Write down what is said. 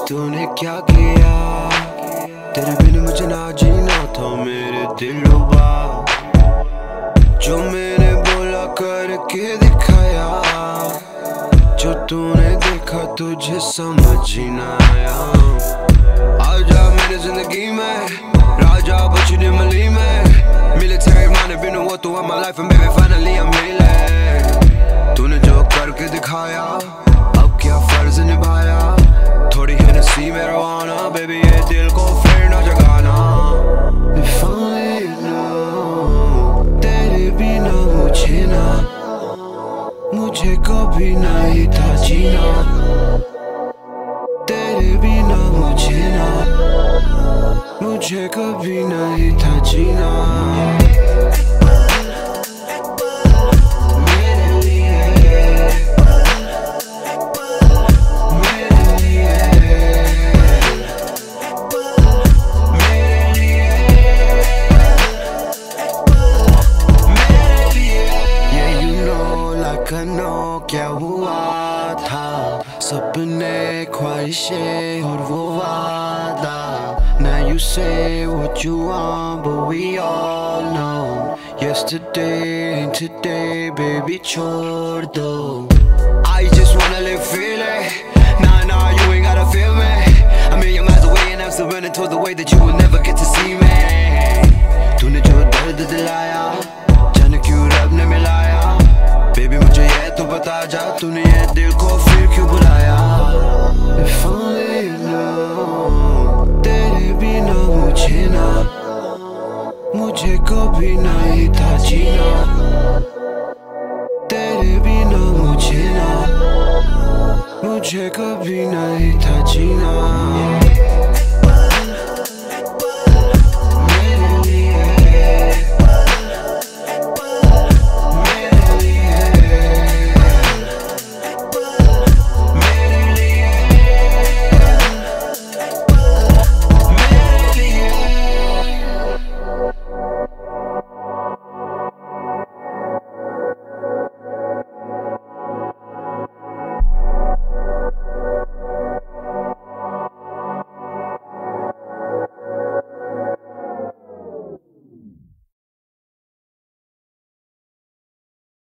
तूने क्या किया, तेरे बिन मुझे ना जीना था मेरे दिलरुबा। जो मैंने बोला करके दिखाया, जो तूने देखा तुझे समझ ही ना आया। आजा मेरी जिंदगी में, राजा बचने मली में। मिलिट्री मैंने बिन वो तू my life and baby finally I'm मिले। तूने जो करके दिखाया, अब क्या फर्ज निभाया। थोड़ी हनसी में रवाना, बेबी ये दिल को फिर न जगाना। If only you know, तेरे बिना मुझे ना, मुझे कभी नहीं था जीना। तेरे बिना मुझे ना, मुझे कभी नहीं था जीना। क्या हुआ था, सपने ख्वाहिशें और वो वादा। Now you say what you want, but we all know yesterday and today, baby छोड़ दो। I just wanna live freely, nah you ain't gotta feel me। I'm a million miles away and I'm still running towards the way that you will never get to see me। तूने जो दर्द दिलाया, जाने क्यों रब ने मिलाया। Baby मुझे ये तो बता जा, तूने ये दिल को फिर क्यों बुलाया। If only you know, तेरे बिना मुझे ना, मुझे कभी नहीं था जीना। तेरे बिना मुझे ना, मुझे कभी नहीं था जीना।